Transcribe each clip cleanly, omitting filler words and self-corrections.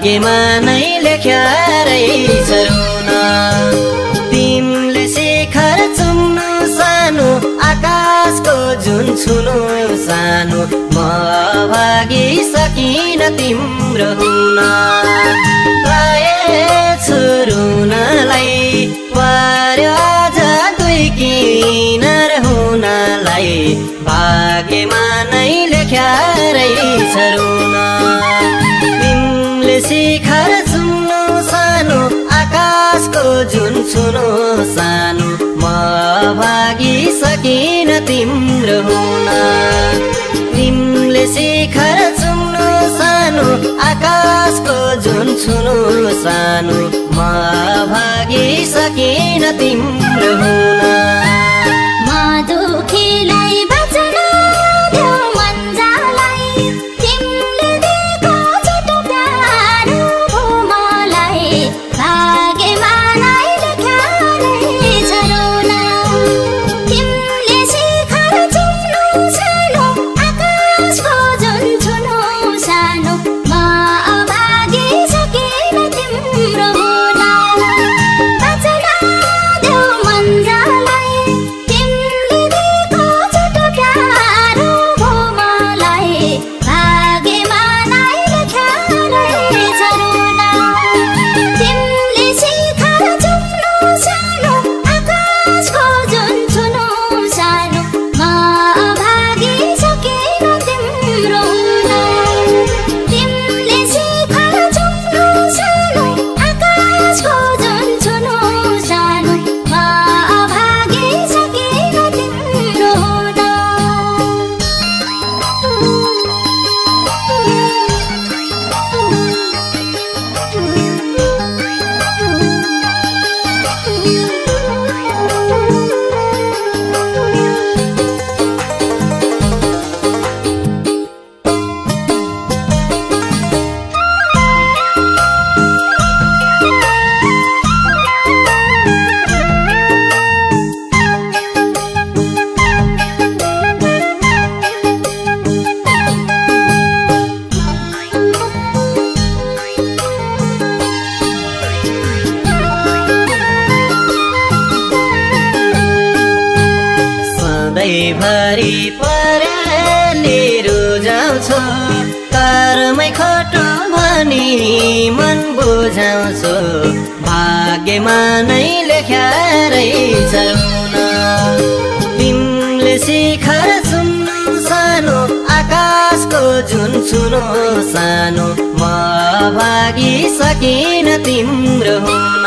भाग्यमा नै लेख्या रहेछ रुन तिमीले शिखर चुम्नु सानो आकाशको जुन छुनु सानो म भागी सकिन तिम्रो हुन पाएछु रुनलाई पर्यो आज दुई किनार हुनलाई भाग्यमा नै लेख्या रहेछ रुन तिमीले शिखर चुम्नु सानो आकाशको जुन छुनु सानो म भागी सकिन तिम्रो हुन तिमीले शिखर चुम्नु सानो आकाशको जुन छुनु सानो म भागी सकिन तिम्रो हुन दुखीलाई बचन देऊ मन्जालाई तिमीले दिएको छोटो प्यारो भो मलाई भाग्यमा नै लेख्या रहेछ रुन तिमीले शिखर चुम्नु सानो आकाशको जुन छुनु सानो म भागी सकिन तिम्रो हुन बचन देऊ मन्जालाई भरि परेली रुझाउँछु कर्मै खोटो भनी मन बुझाउँछु भाग्यमा नै लेख्या रहेछ रुन तिमीले शिखर चुम्नु सानो आकाशको जुन छुनु सानो म भागी सकिन तिम्रो हुन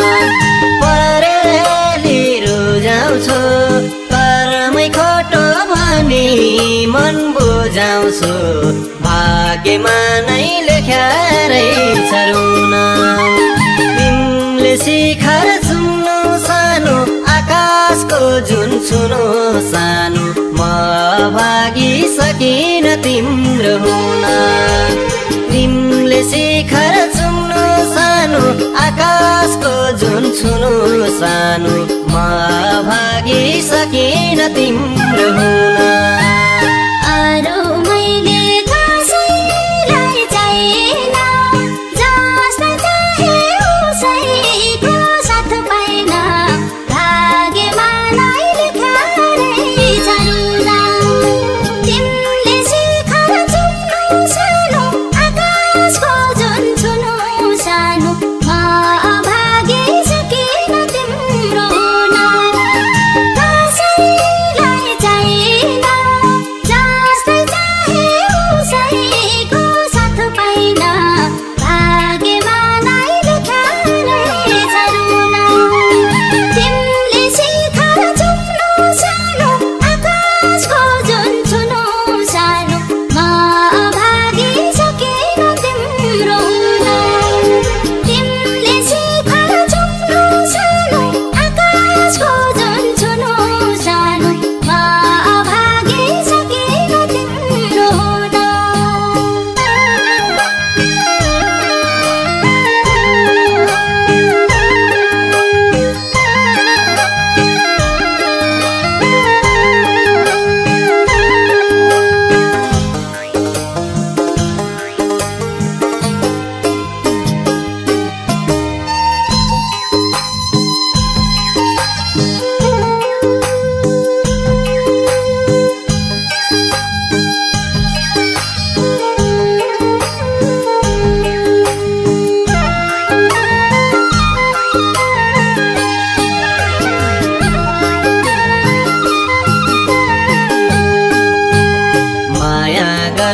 परेली रुझाउँछु कर्मै खोटो भनी मन बुझाउँछु भाग्यमा नै लेख्या रहेछ रुन तिमीले शिखर चुम्नु सानो आकाशको जुन छुनु सानो म भागी सकिन तिम्रो हुन तिमीले शिखर चुम्नु सानो आकाशको जुन छुनु सानो म भागी सकिन तिम्रो हुन अरू मैले कसैलाई चाहिएन जसलाई चाहे उसैको साथ पाइन भाग्यमा नै लेख्या रहेछ रुन तिमीले शिखर चुम्नु सानो आकाशको जुन छुनु सानो म भागी सकिन तिम्रो हुन कसैलाई चाहिएन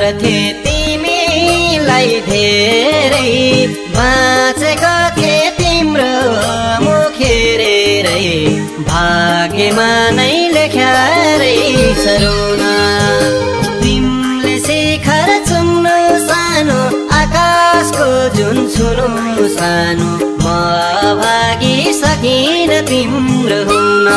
गर्थे तिमीलाई धेरै बाँचेको थिए तिम्रो मुख हेरेरै भाग्यमा नै लेख्या रहेछ रुन तिमीले शिखर चुम्नु सानो आकाशको जुन छुनु सानो म भागी सकिन तिम्रो हुन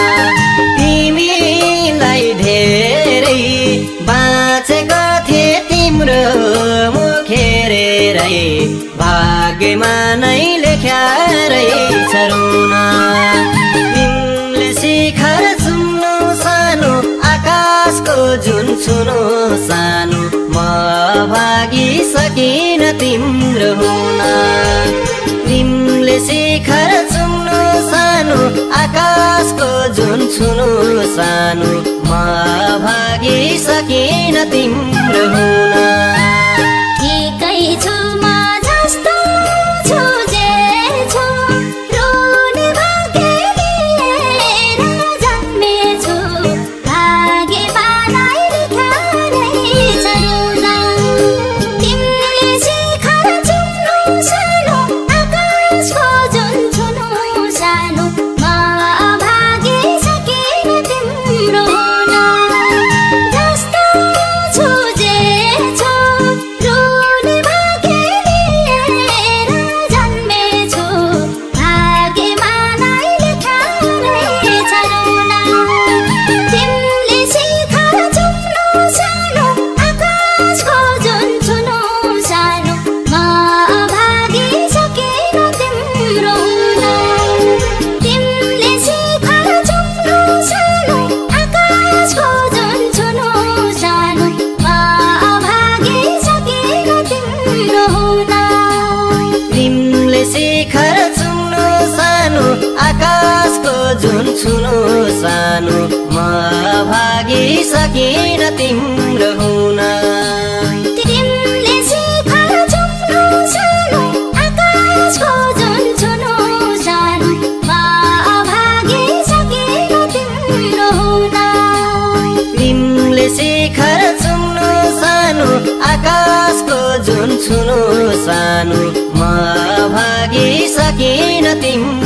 तिमीलाई धेरै बाँचेको थिए तिम्रो मुख हेरेरै भाग्यमा नै लेख्या रहेछ रुन तिमीले शिखर चुम्नु सानो आकाशको जुन छुनु सानो म भागी सकिन तिम्रो हुन तिमीले शिखर चुम्नु सानो आकाशको जुन छुनु सानो म भागी सकिन तिम्रो हुन एकै छु म जस्तो छु जे छु रुने भाग्य लिएर जन्मेछु भाग्यमा नै लेख्या रहेछ रुन तिमीले शिखर चुम्नु सानो आकाशको जुन छुनु सानो म भागी सकिन तिम्रो हुन जस्तो छु जे छु रुने भाग्य लिएर जन्मेछु भाग्यमा नै लेख्या रहेछ रुन तिमीले शिखर चुम्नु सानो आकाशको जुन छुनु सानो म भागी सकिन तिम्रो हुन तिमीले शिखर चुम्नु सानो आकाशको जुन छुनु सानो म भागी सकिन तिम्रो हुन तिमीले शिखर चुम्नु सानो आकाशको जुन छुनु सानो म भागी सकिन तिम्रो हुन तिमीले शिखर चुम्नु सानो आकाशको जुन छुनु सानो म भागी सकिन तिम्रो हुन तिमीले शिखर चुम्नु सानो आकाशको जुन छुनु सानो म भागी सकिन तिम्रो